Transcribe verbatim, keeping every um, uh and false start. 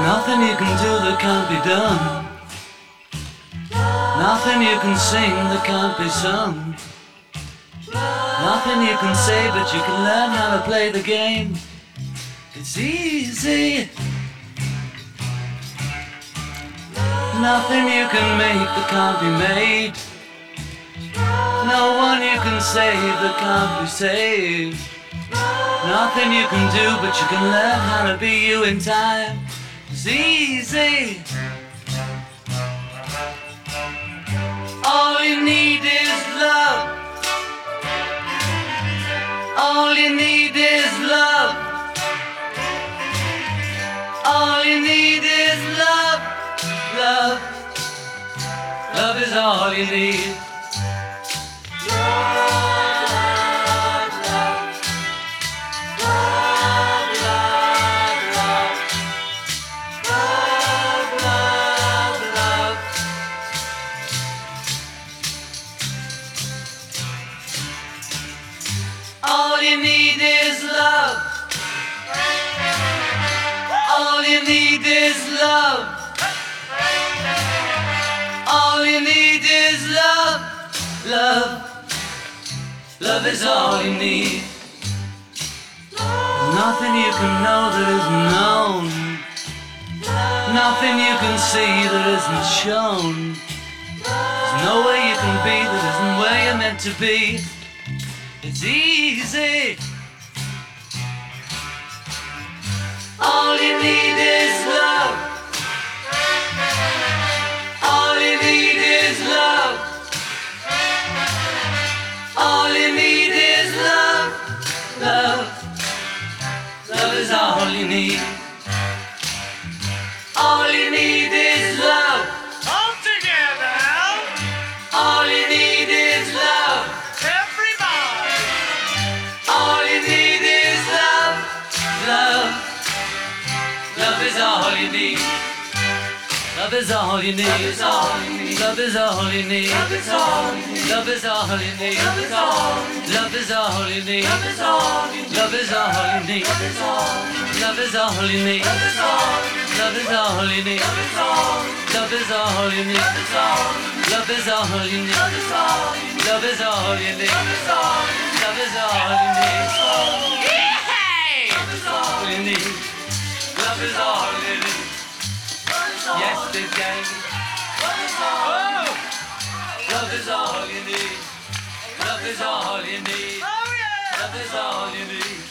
Nothing you can do that can't be done. Nothing you can sing that can't be sung. Nothing you can say, but you can learn how to play the game. It's easy. Nothing you can make that can't be made. No one you can save that can't be saved. Nothing you can do, but you can learn how to be you in time. It's easy. All you need is love. All you need is love. All you need is love. Love. Love is all you need. All you need is love. All you need is love. All you need is love. Love. Love is all you need. There's nothing you can know that isn't known. Nothing you can see that isn't shown. There's no way you can be that isn't where you're meant to be. It's easy. All you need is love. All you need is love. All you need is love. Love. Love is all you need. All you need is love. All together. All you need is love. Everybody. All you need is love. Love. Love is all you need. Love is all you need. Love is all you need. Love is all you need. Love is all you need. Love is all you need. Love is all you need. Love is all you need. Love is all you need. Love is all you need. Love is all you need. Love is all you need. Love is all you need. Love is all you need. Love is all you need. Yay! Love is all you need. Love is all you need. Yesterday. Oh! Love is all you need. Love is all you need. Oh yeah. Love is all you need.